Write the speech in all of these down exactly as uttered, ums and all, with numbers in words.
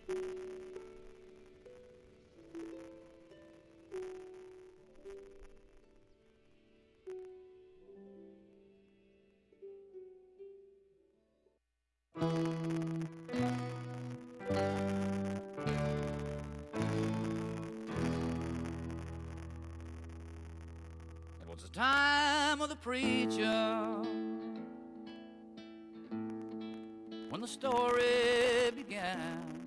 It was the time of the preacher when the story began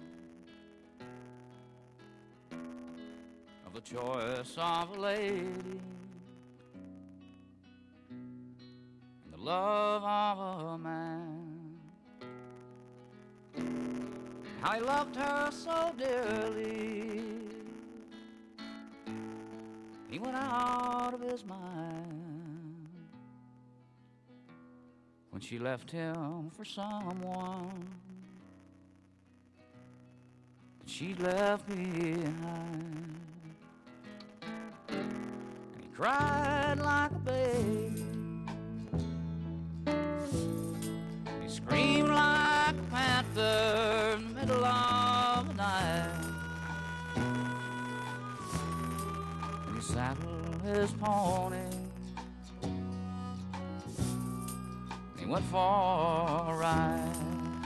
of the choice of a lady and the love of a man. How he loved her so dearly, he went out of his mind when she left him for someone that she left behind. And he cried like a baby, he screamed like a panther in the middle of the night. And he saddled his pony, and he went for a ride.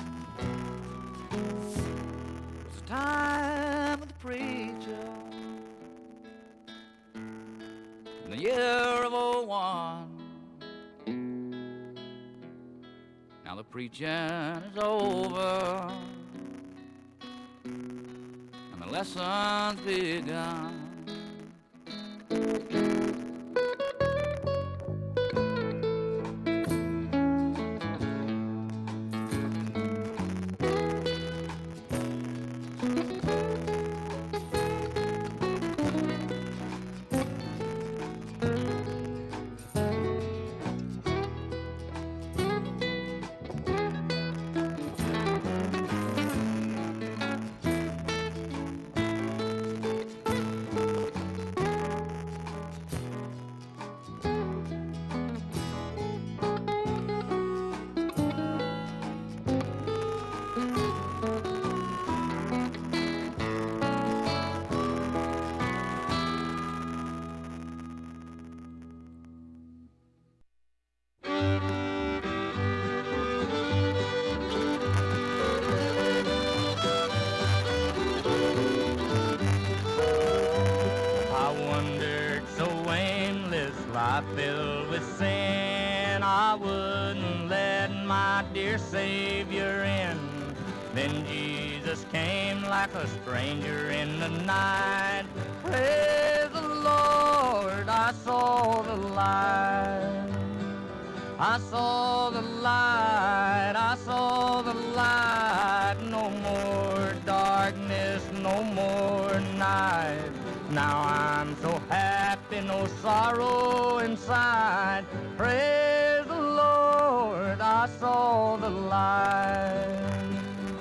It was the time of the preacher in the year of oh one. Now the preaching is over and the lesson's begun. Filled with sin, I wouldn't let my dear Savior in. Then Jesus came like a stranger in the night. Praise the Lord, I saw the light. I saw the light, I saw the light. No more darkness, no more night. Now I'm so happy, no sorrow inside. Praise the Lord, I saw the light.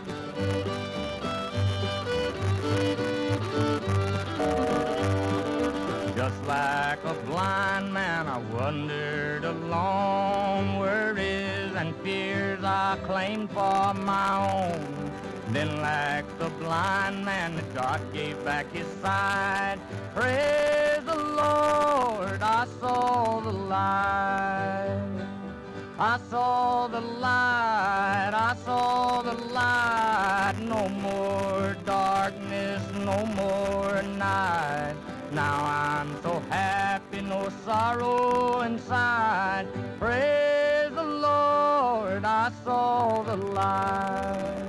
Just like a blind man, I wandered along, worries and fears I claimed for my own. Then like the blind man, God gave back his sight. Praise the Lord, I saw the light. I saw the light, I saw the light. No more darkness, no more night. Now I'm so happy, no sorrow inside. Praise the Lord, I saw the light.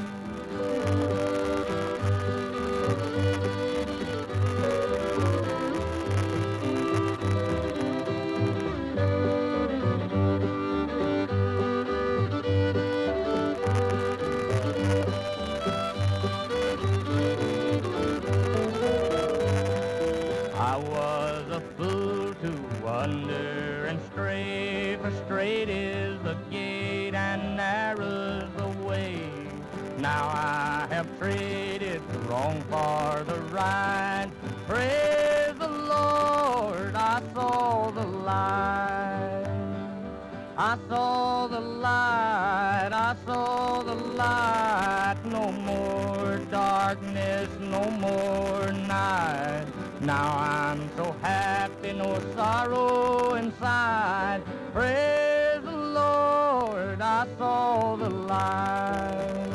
I was a fool to wander and stray, for straight is the gate and narrow's the way. Now I have traded the wrong for the right. Praise the Lord, I saw the light. I saw the light, I saw the light. No more dark. darkness no more night. Now I'm so happy, no sorrow inside. Praise the Lord, I saw the light.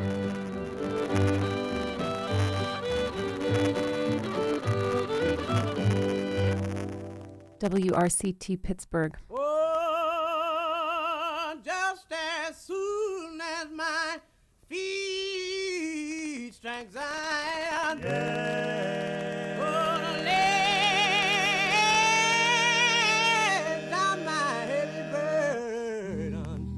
W R C T Pittsburgh. Oh, just as soon as my feet strike Zion, yeah. Gonna lay down my heavy burden,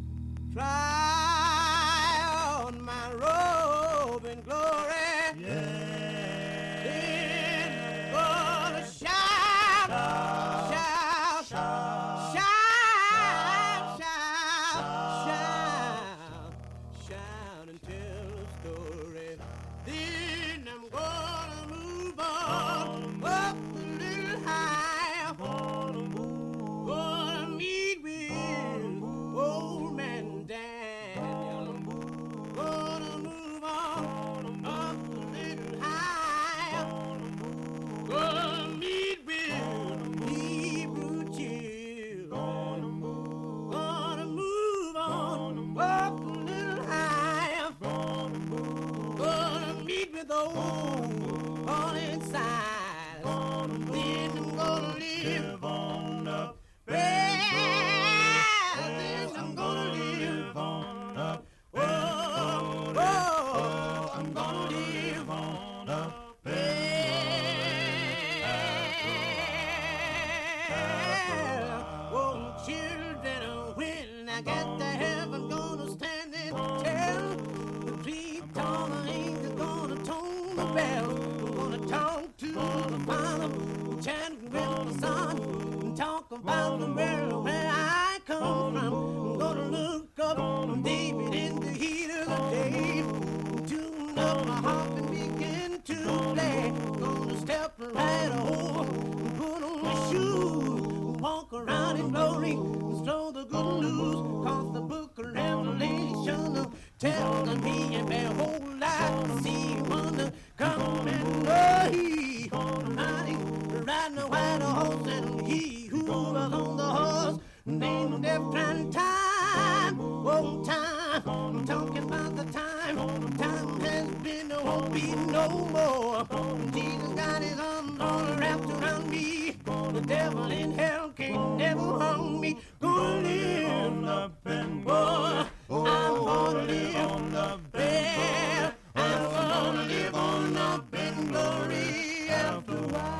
try on my robe in glory, yeah. Then I'm gonna shout, shout, shout, shout, shout, shout and tell a story. Then I'm gonna move on up a little higher. Gonna meet with old man Daniel. Gonna move on up a little higher. Gonna meet with Hebrew chill. Gonna move, gonna move on up a little higher. Gonna meet with old on inside. Then I'm gonna live on up. Well, then I'm gonna live on up. Oh, oh, I'm gonna live on up. Well, oh, children, when I get to heaven, gonna stand and tell the three tall angels, gonna tone the bell. I'm gonna talk to the Father, chant with the Son, and talk about the world where I come from. I'm gonna look up on David in the heat of the day, tune up my harp and begin to play. Gonna step right over, put on my shoes, walk around in glory, throw the good news, cause the book of Revelation tells me, and behold, I see wonder come and go. He mighty, riding a white horse, and he who was on the horse named Death and Time. Oh, time, I'm talking about the time. Time has been, there won't be no more. Jesus got his arms all wrapped around me. The devil in hell can't never harm me. Gonna live up and boy, I'm gonna live on the bed. I'm gonna live on up in glory after a while.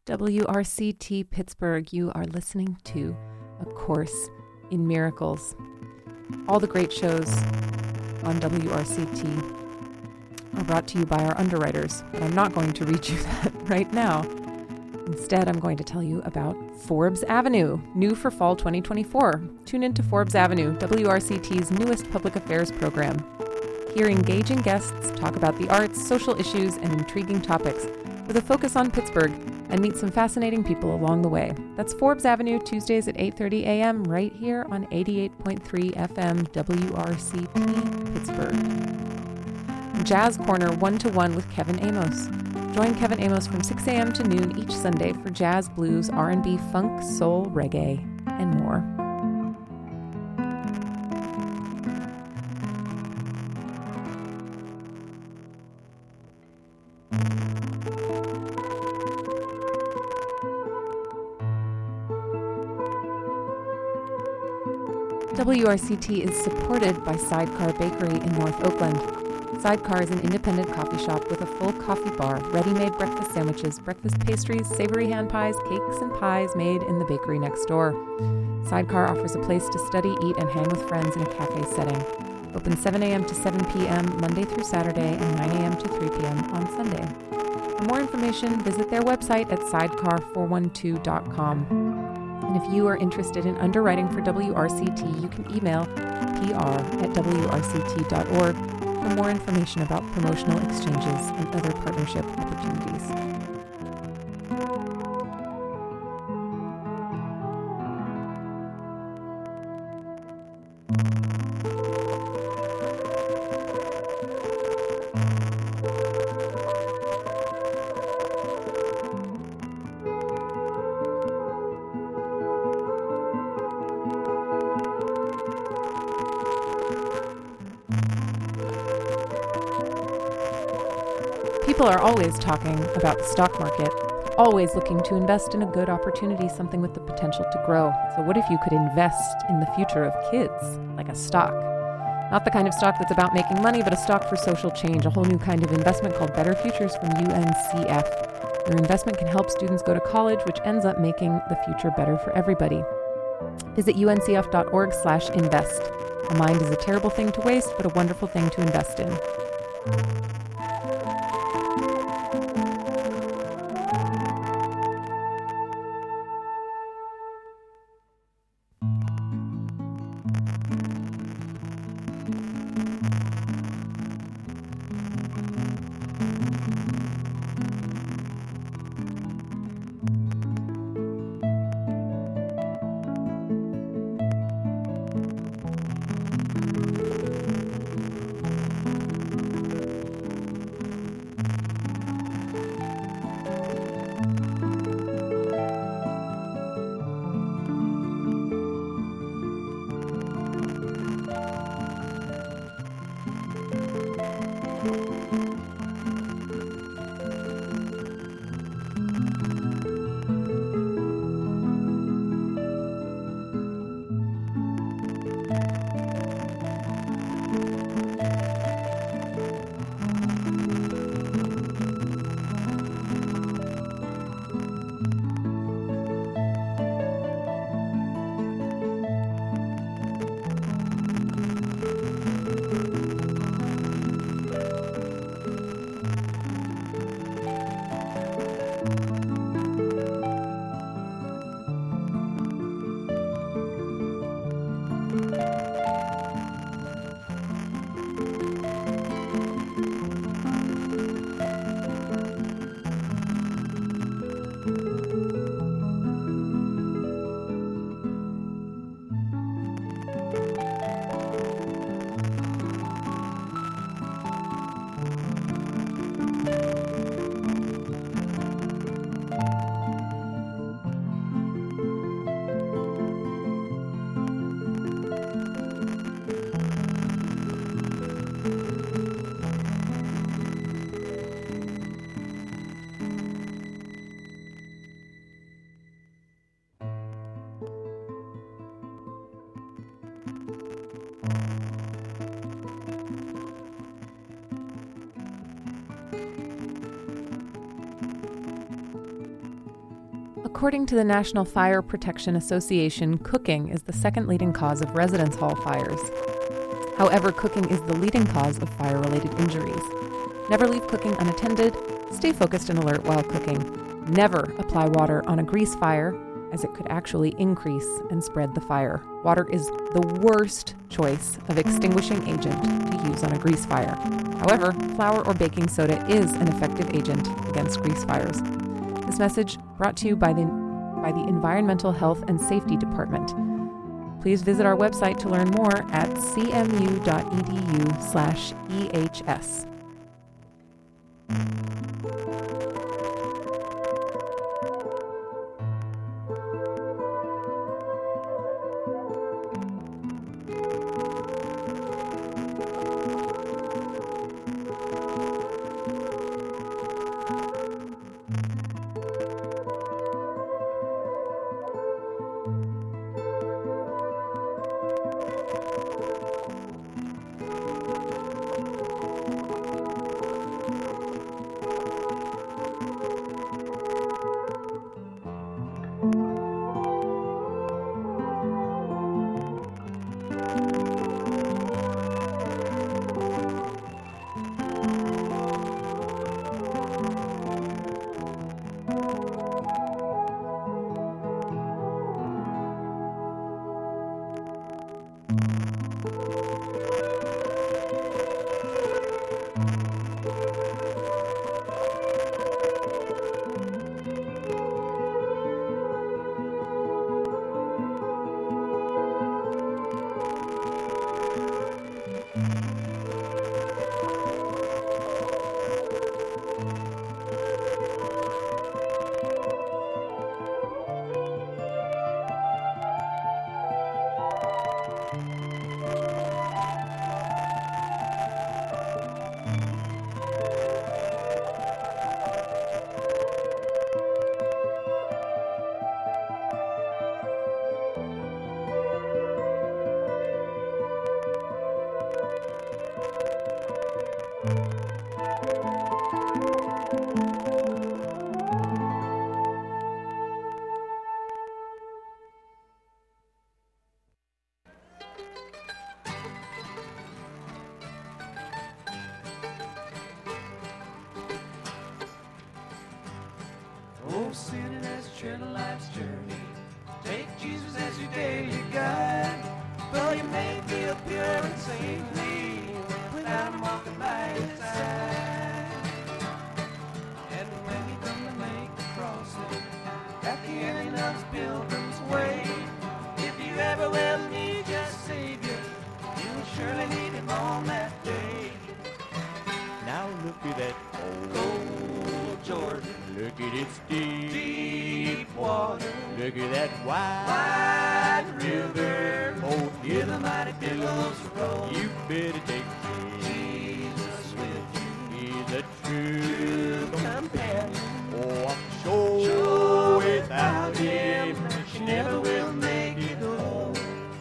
W R C T Pittsburgh, you are listening to A Course in Miracles. All the great shows on W R C T are brought to you by our underwriters, but I'm not going to read you that right now. Instead, I'm going to tell you about Forbes Avenue, new for fall twenty twenty-four. Tune into Forbes Avenue, W R C T's newest public affairs program. Hear engaging guests talk about the arts, social issues, and intriguing topics with a focus on Pittsburgh, and meet some fascinating people along the way. That's Forbes Avenue, Tuesdays at eight thirty a.m. right here on eighty-eight point three F M W R C T Pittsburgh. Jazz Corner one-to-one with Kevin Amos. Join Kevin Amos from six a.m. to noon each Sunday for jazz, blues, R and B, funk, soul, reggae, and more. W R C T is supported by Sidecar Bakery in North Oakland. Sidecar is an independent coffee shop with a full coffee bar, ready-made breakfast sandwiches, breakfast pastries, savory hand pies, cakes, and pies made in the bakery next door. Sidecar offers a place to study, eat, and hang with friends in a cafe setting. Open seven a.m. to seven p.m. Monday through Saturday and nine a.m. to three p.m. on Sunday. For more information, visit their website at sidecar four one two dot com. And if you are interested in underwriting for W R C T, you can email P R at W R C T dot org for more information about promotional exchanges and other partnership opportunities. People are always talking about the stock market, always looking to invest in a good opportunity, something with the potential to grow. So what if you could invest in the future of kids, like a stock? Not the kind of stock that's about making money, but a stock for social change, a whole new kind of investment called Better Futures from U N C F. Your investment can help students go to college, which ends up making the future better for everybody. Visit U N C F dot org slash invest. A mind is a terrible thing to waste, but a wonderful thing to invest in. According to the National Fire Protection Association, cooking is the second leading cause of residence hall fires. However, cooking is the leading cause of fire-related injuries. Never leave cooking unattended. Stay focused and alert while cooking. Never apply water on a grease fire, as it could actually increase and spread the fire. Water is the worst choice of extinguishing agent to use on a grease fire. However, flour or baking soda is an effective agent against grease fires. This message brought to you by the, by the Environmental Health and Safety Department. Please visit our website to learn more at cmu.edu slash EHS. Oh, sinning as a tread of life's journey. Take Jesus as your daily guide. Though you may feel pure and saintly, without him walking by your side. And when you come to make the crossing, at the ending of his pilgrim's way, if you ever will need your Savior, you'll surely need him on that day. Now look at that Old Jordan, Look at its deep, deep water, Look at that wide, wide river. Oh, Hear the mighty billows roll. You better take Jesus with you, He's a true true companion. Oh, I'm sure, Sure without him, she never will make it home.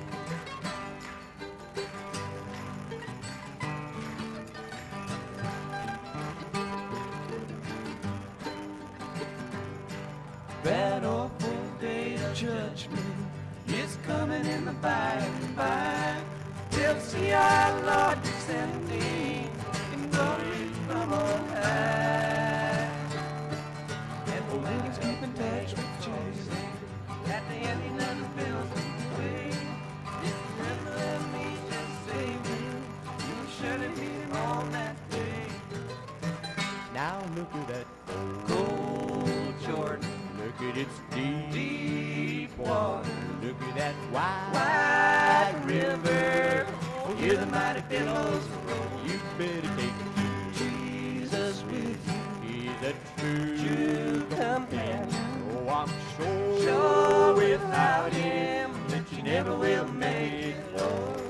That awful day of judgment is coming in the by and by. We'll see our Lord descending in glory from on high. And when he's keeping touch with Jesus at the ending of the pilgrim's way, if you never let me just save you, you'll surely meet him on that day. Now look at that Cold Jordan, Look at its deep, deep water, Look at that wide, wide river. Oh, hear the mighty billows roll. You better take Jesus with you, He's a true, true companion. Oh, I'm sure, Sure without him that you never will make it home.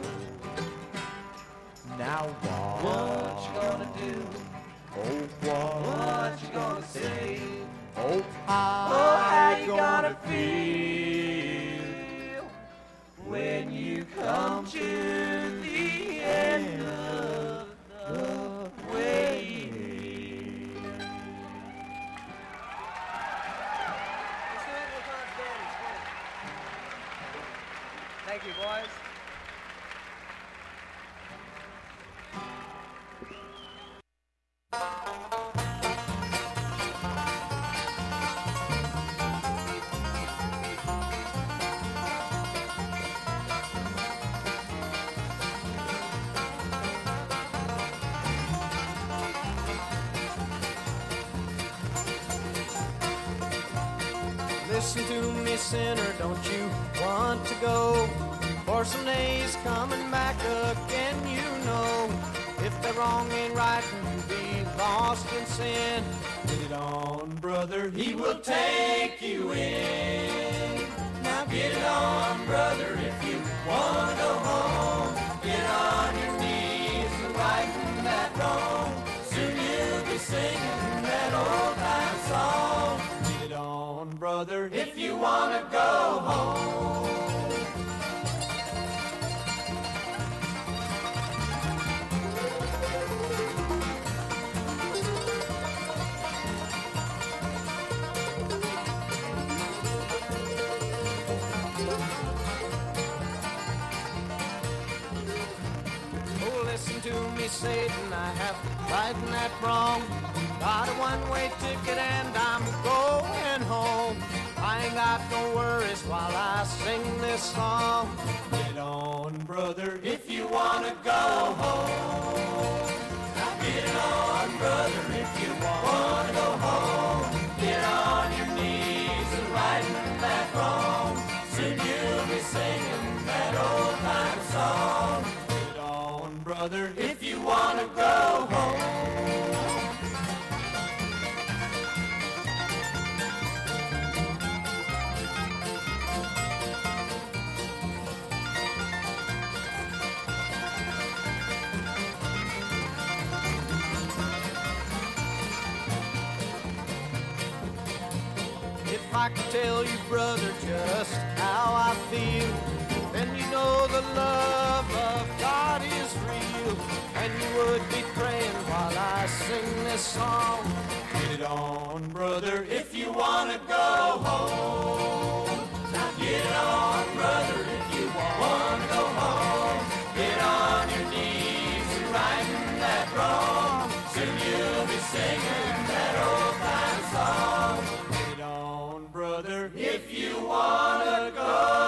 Now what? What you gonna do? Oh, what? What you gonna say? Oh, how, Oh, how you gonna gonna feel when you come to the end of the Thank you, boys. Listen to me, sinner, don't you want to go? For some days coming back again, you know. If the wrong ain't right and you be lost in sin, get it on, brother, he will take you in. Now get it on, brother, if you want to go home. Get on your knees and righting that wrong. Soon you'll be singing that old time song. Get it on, brother, if you want to go home. Listen to me, Satan, I have righting that wrong. Got a one-way ticket and I'm going home. I ain't got no worries while I sing this song. Get on, brother, if you want to go home. Now get on, brother, if you want to go home. Get on your knees and righting that wrong. Soon you'll be singing that old time song. Brother, if you want to go home. If I could tell you, brother, just how I feel, then you know the love of God is real, and you would be praying while I sing this song. Get it on, brother, if you want to go home. Now get on, brother, if you want to go home. Get on your knees and righting that wrong. Soon you'll be singing that old time song. Get on, brother, if you want to go.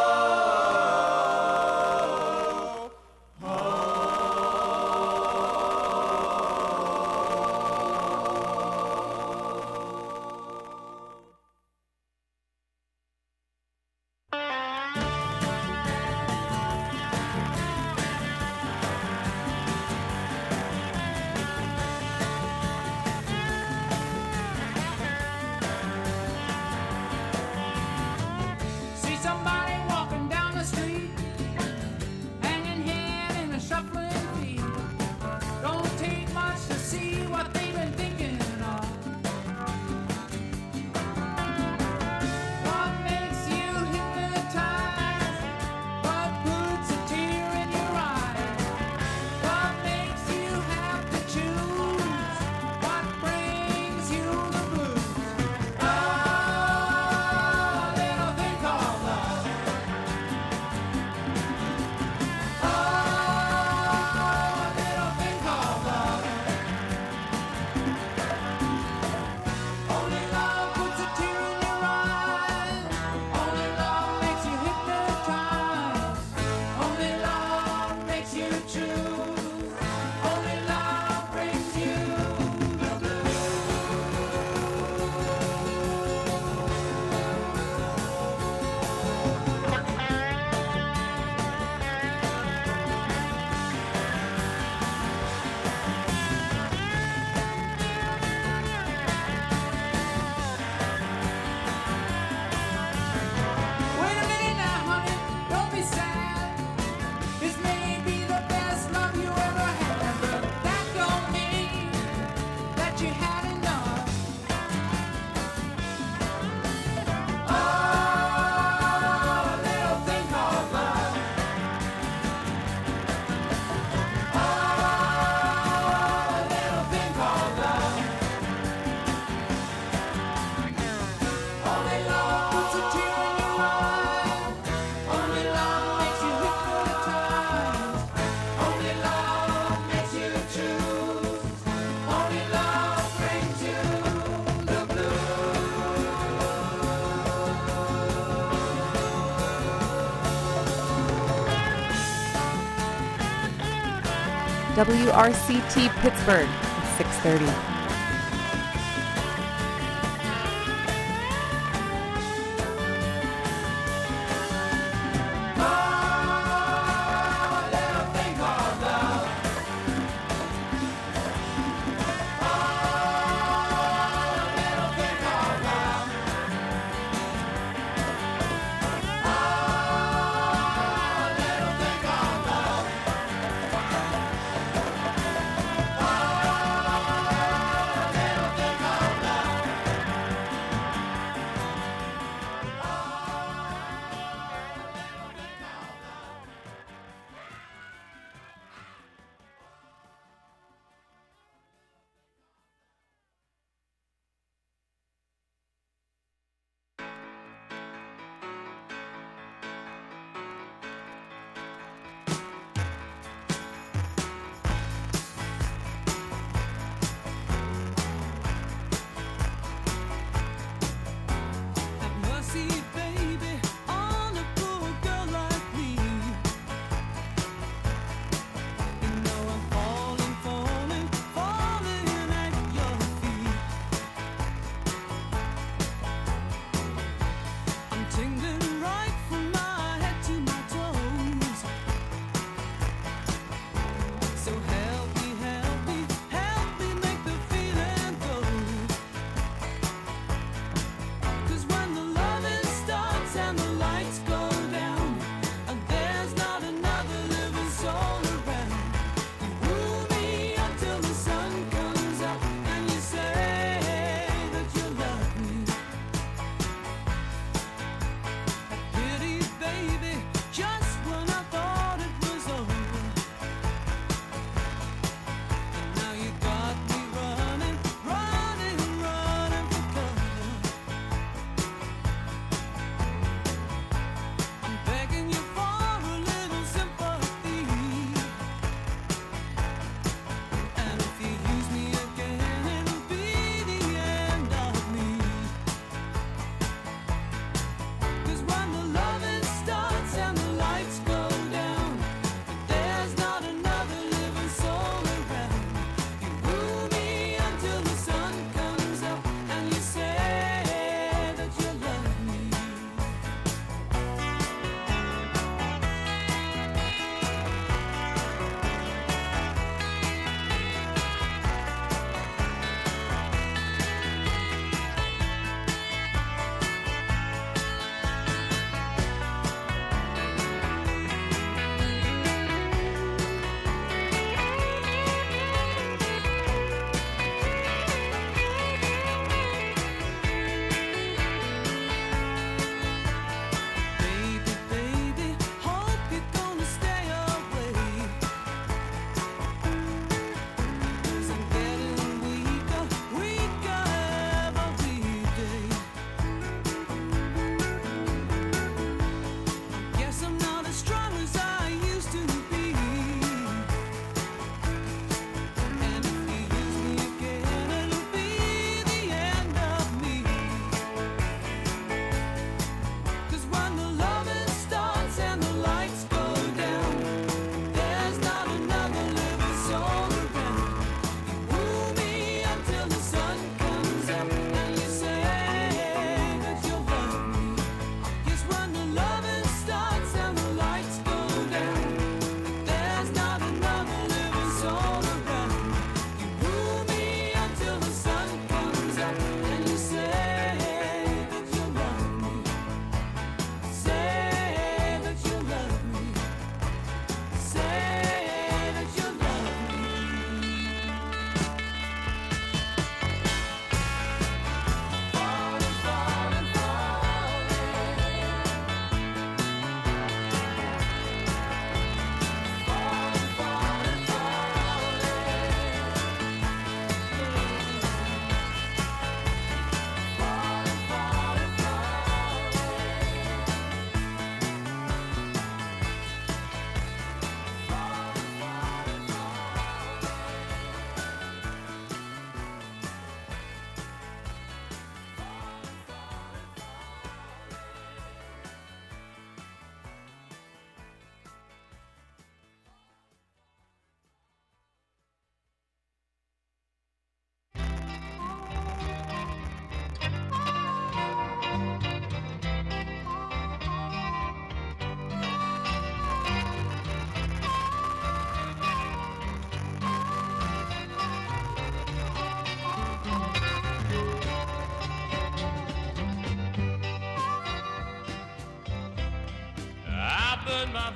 W R C T Pittsburgh at six thirty.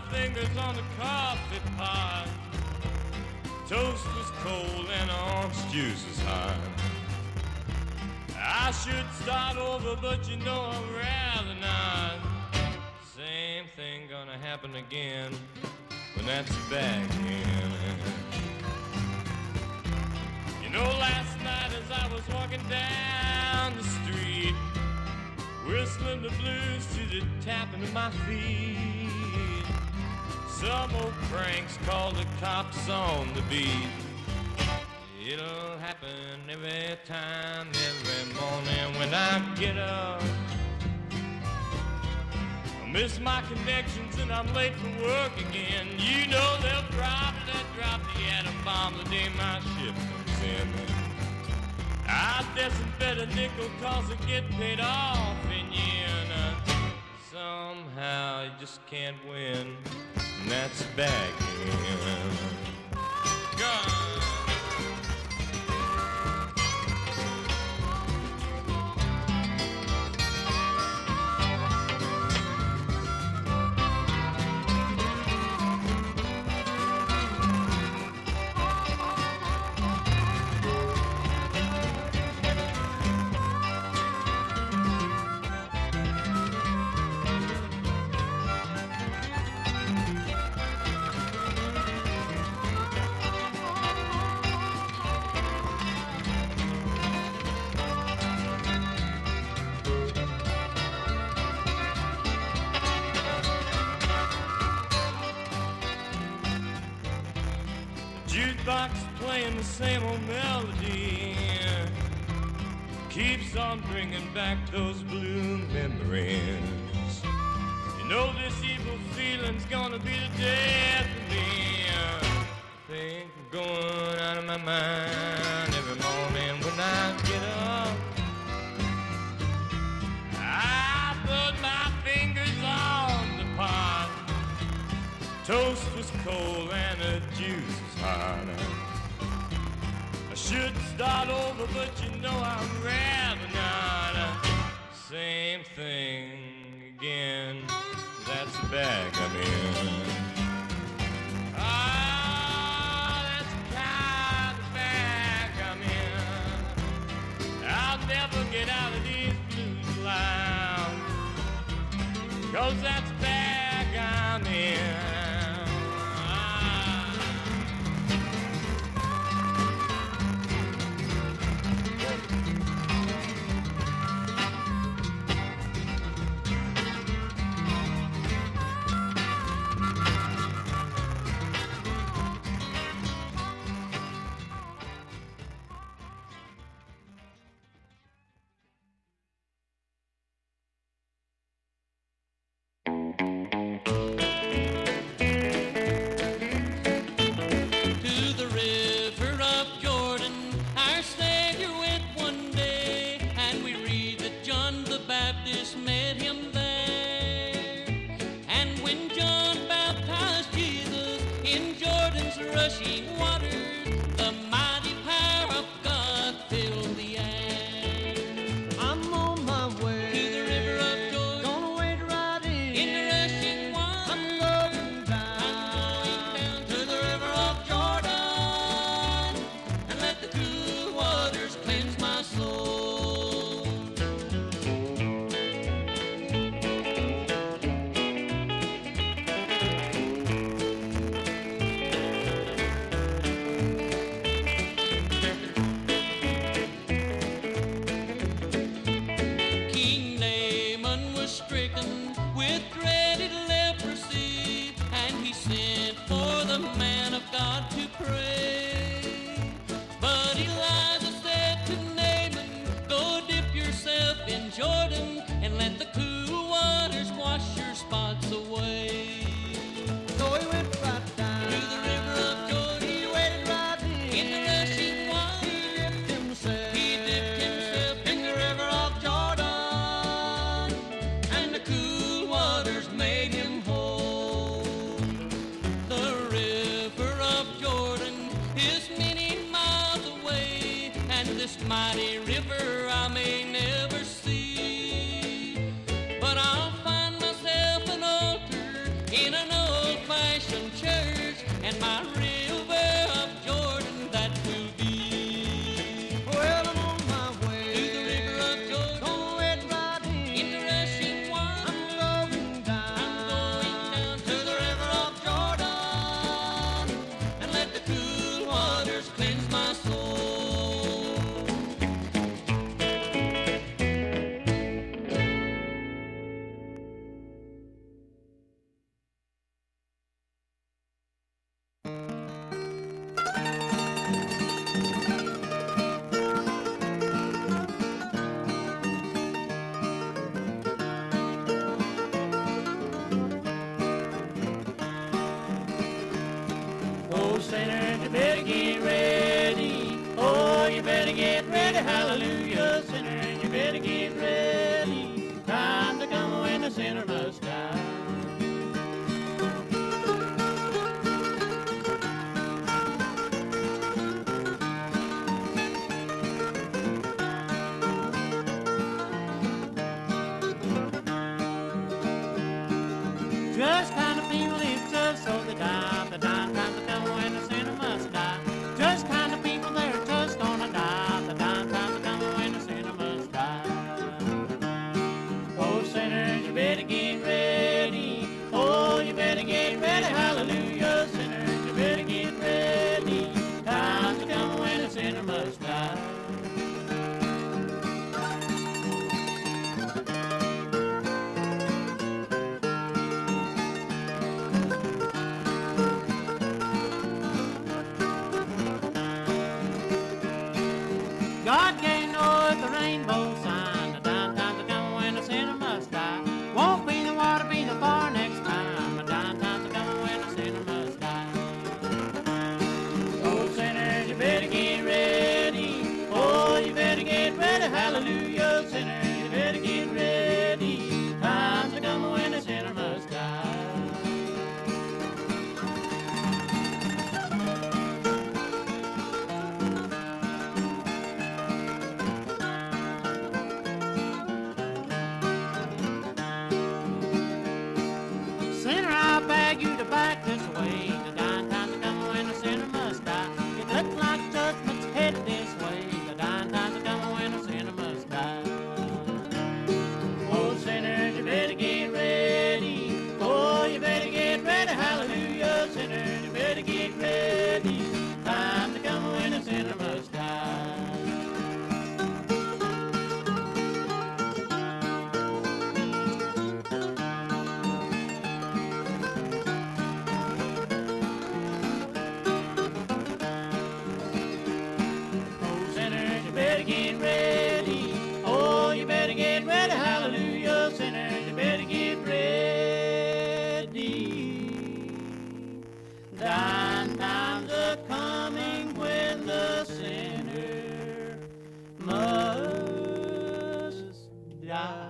fingers on the coffee pot. Toast was cold and orange juice was hot. I should start over, but you know I'd rather not. Same thing gonna happen again when that's back in. You know, last night as I was walking down the street, whistling the blues to the tapping of my feet, some old cranks called the cops on the beat. It'll happen every time, every morning when I get up. I miss my connections and I'm late for work again. You know they'll probably drop the atom bomb the day my ship comes in. I disinfect a nickel cause I get paid off in yen. Somehow you just can't win, and that's back in. God. Jukebox playing the same old melody, keeps on bringing back those blue memories. You know this evil feeling's gonna be the death of me. I think I'm going out of my mind every morning when I get up. I put my fingers on the pot. Toast was cold and the juice was hot. I should start over, but you know I'd rather not. Same thing again, that's the bag I'm in. Ah, that's the kind of bag I'm in. I'll never get out of these blues clouds, cause that's the bag I'm in. Mighty river I may never see, but I'll find myself an altar in an old hallelujah, sinner, you better get ready. Time to come when the sinner must die. Just kind of people it's just so they die. The time time to come when the sinner must die. Just kind of people they're just gonna die. The time time to come when the sinner must die. Oh sinners, you better get ready. Oh, you better get ready. Hallelujah, sinners, you better get ready. Time to come when the sinner must die. God can't know if the rainbow sign. The time time to come when the sinner must die. Won't be the water, be the bar next time. The time time to come when the sinner must die. Oh sinners, you better get ready. Oh, you better get ready. Hallelujah, sinners, you better get ready. Time to come when the sinner must die. Sinner, I beg you to back this way. The dying time to come when the sinner must die. It looks like judgment's headed this way. The dying time to come when the sinner must die. Oh, sinners, you better get ready. Oh, you better get ready. Hallelujah, sinners, you better get ready. Time to come when the sinner must die. Oh, sinners, you better get ready. Oh, you better get ready. Hallelujah, sinners, you better get ready. Dying times are coming when the sinner must die.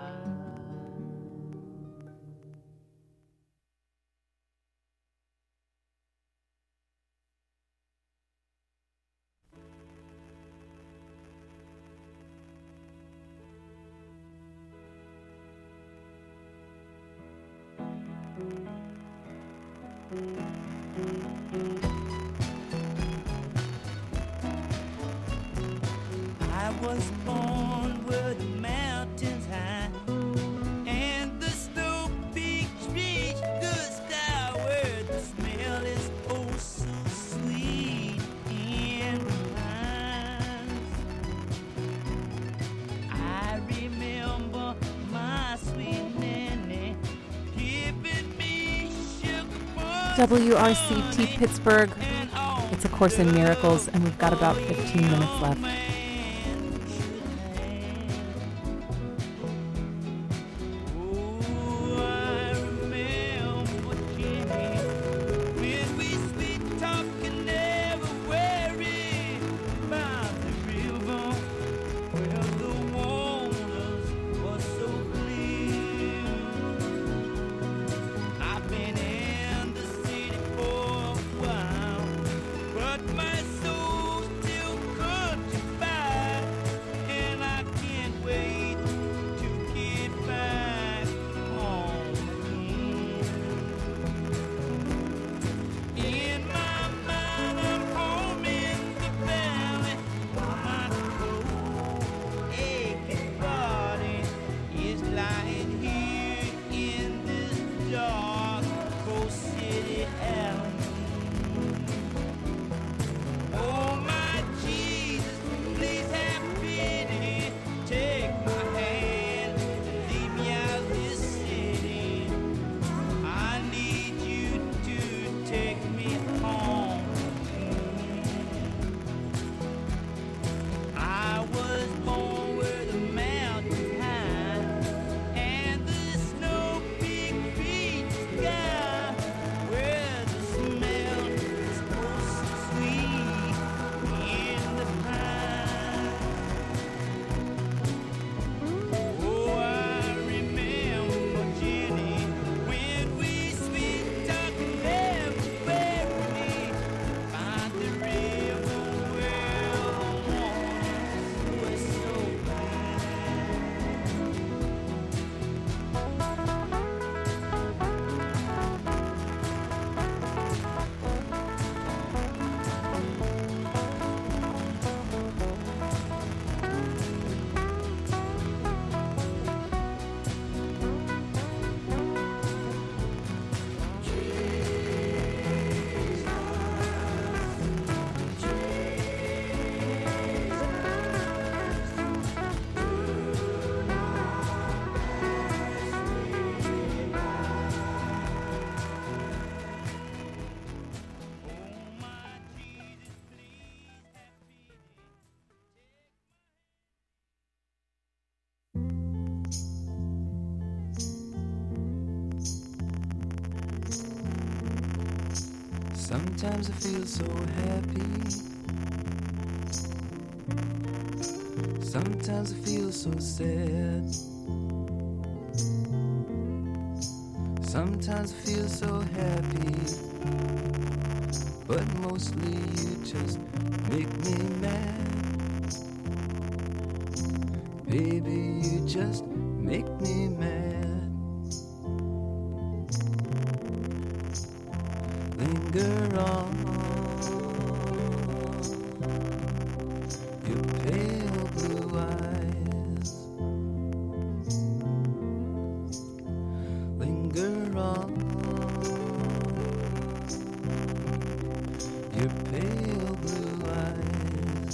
I was born where the mountains high and the snow peaks reach the sky, where the smell is oh so sweet in the pines. I remember my sweet nanny giving me sugar. W R C T Pittsburgh. It's A Course in Miracles, and we've got about fifteen minutes left. But my soul still comes Sometimes I feel so happy. Sometimes I feel so sad. Sometimes I feel so happy. But mostly you just make me mad. Baby, you just make me mad. Linger on, your pale blue eyes. Linger on, your pale blue eyes.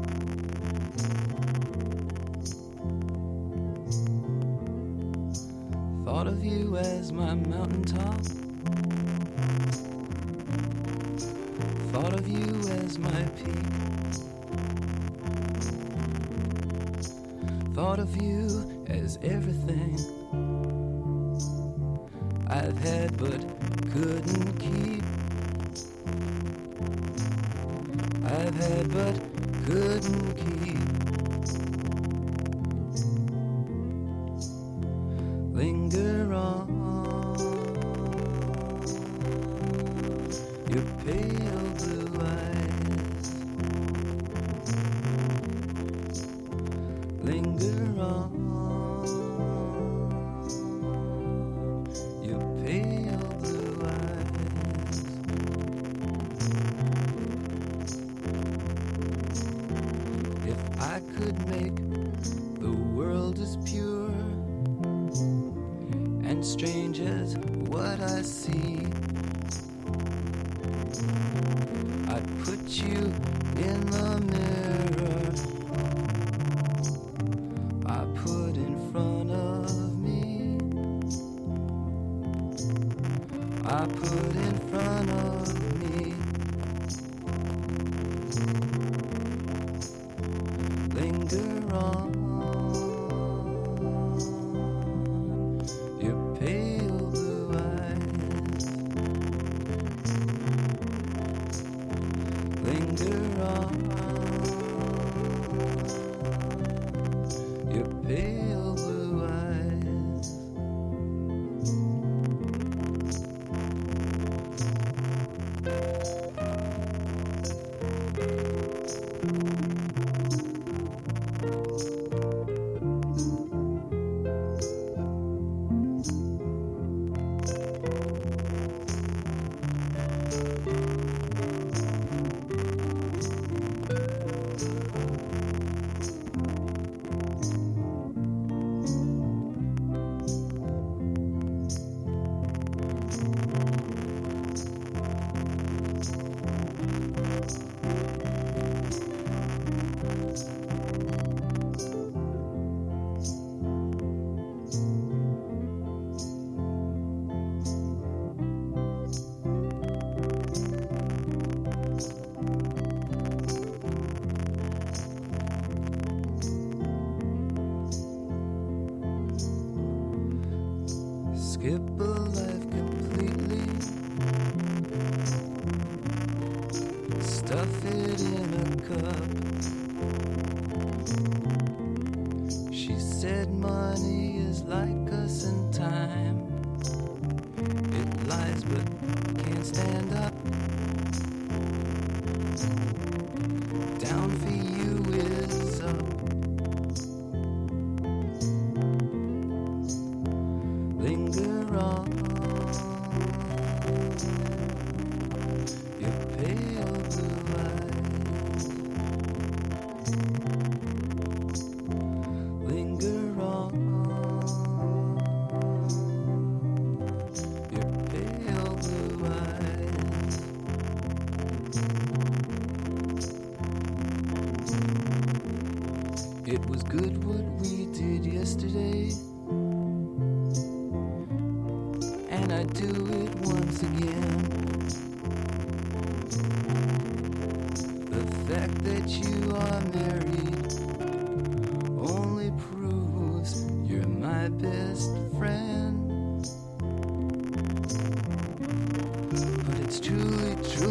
Thought of you as my mountaintop. Thought of you as my peak. Thought of you as everything I've had but couldn't keep. I've had but couldn't keep. Linger on, your pale blue eyes. Linger on, your pale blue eyes. If I could make the world as pure and strange as what I see, I'd put you in the mirror I put in front of me. I put in front of me. Linger on, your pale blue eyes. Linger on, your pale blue eyes. Skip a life completely. Stuff it in a cup. She said money is like us in time. It lies but can't stand up. Down for you is up. Linger on, your pale blue eyes. Linger on, your pale blue eyes. It was good what we did yesterday, and I'd do it once again. The fact that you are married only proves you're my best friend. But it's truly, truly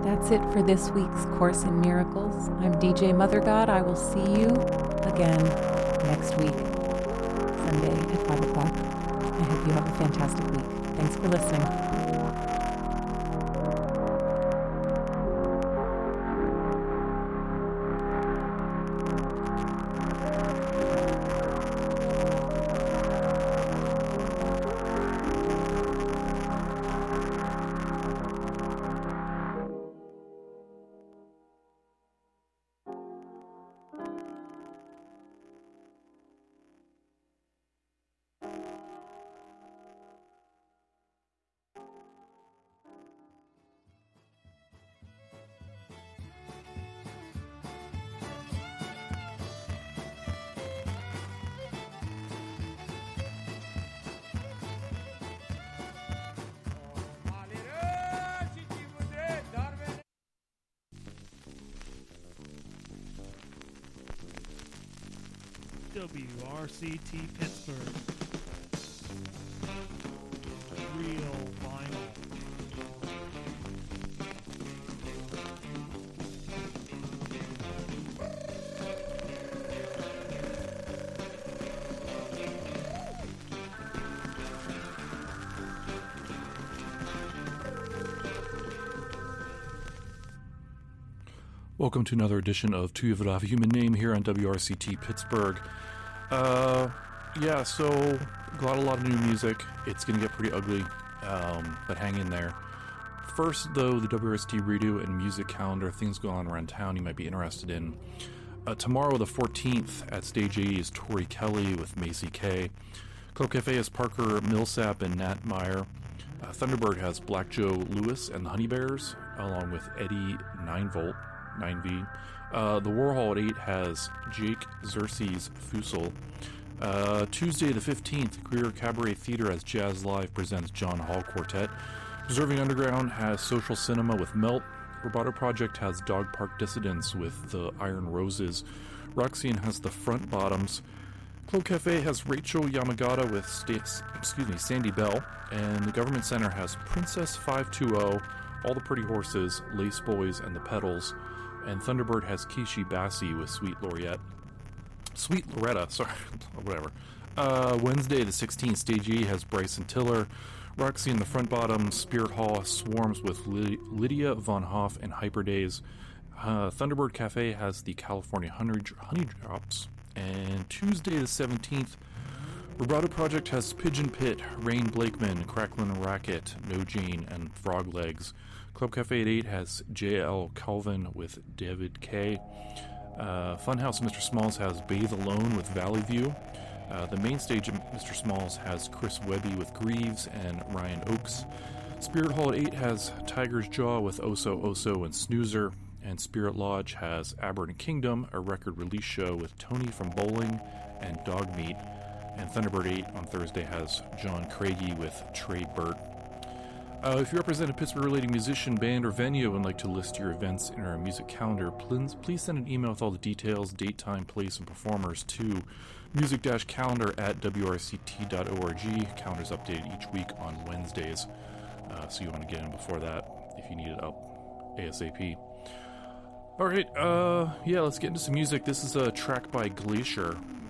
That's it for this week's Course in Miracles. I'm D J Mother God. I will see you again next week, Sunday at five o'clock. I hope you have a fantastic week. Thanks for listening. W R C T Pittsburgh. Real vinyl. Welcome to another edition of Two of a Human Name here on W R C T Pittsburgh. Uh, yeah, so got a lot of new music. It's going to get pretty ugly, um, but hang in there. First, though, the W R C T redo and music calendar, things going on around town you might be interested in. Uh, tomorrow, the fourteenth, at Stage eighty is Tori Kelly with Macy K. Club Cafe has Parker Millsap and Nat Meyer. Uh, Thunderbird has Black Joe Lewis and the Honey Bears, along with Eddie nine volt, nine V. Uh, the Warhol at eight has Jake Xerxes Fusel. Uh, Tuesday the fifteenth, Greer Cabaret Theater as Jazz Live presents John Hall Quartet. Preserving Underground has Social Cinema with Melt. Roboto Project has Dog Park Dissidents with the Iron Roses. Roxine has the Front Bottoms. Club Cafe has Rachel Yamagata with St- excuse me, Sandy Bell. And the Government Center has Princess five two zero, All the Pretty Horses, Lace Boys, and the Pedals. And Thunderbird has Kishi Bassi with Sweet Loretta. Sweet Loretta, sorry, whatever. Uh, Wednesday the sixteenth, Stage E has Bryson Tiller. Roxy and the Front Bottom. Spirit Hall swarms with Ly- Lydia Von Hoff and Hyper Days. Uh, Thunderbird Cafe has the California Honey, Honey Drops. And Tuesday the seventeenth, Roboto Project has Pigeon Pit, Rain Blakeman, Cracklin' Racket, No Jane, and Frog Legs. Club Cafe at eight has J L Calvin with David K. Uh, Funhouse Mister Smalls has Bathe Alone with Valley View. Uh, the main stage of Mister Smalls has Chris Webby with Greaves and Ryan Oakes. Spirit Hall at eight has Tiger's Jaw with Oso Oso and Snoozer. And Spirit Lodge has Aberrant Kingdom, a record release show with Tony from Bowling and Dogmeat. And Thunderbird eight on Thursday has John Craigie with Trey Burt. Uh, if you represent a Pittsburgh-related musician, band, or venue and would like to list your events in our music calendar, please, please send an email with all the details, date, time, place, and performers to music-calendar at W R C T dot org. Calendar's updated each week on Wednesdays, uh, so you want to get in before that if you need it up ASAP. Alright, uh, yeah, let's get into some music. This is a track by Glacier.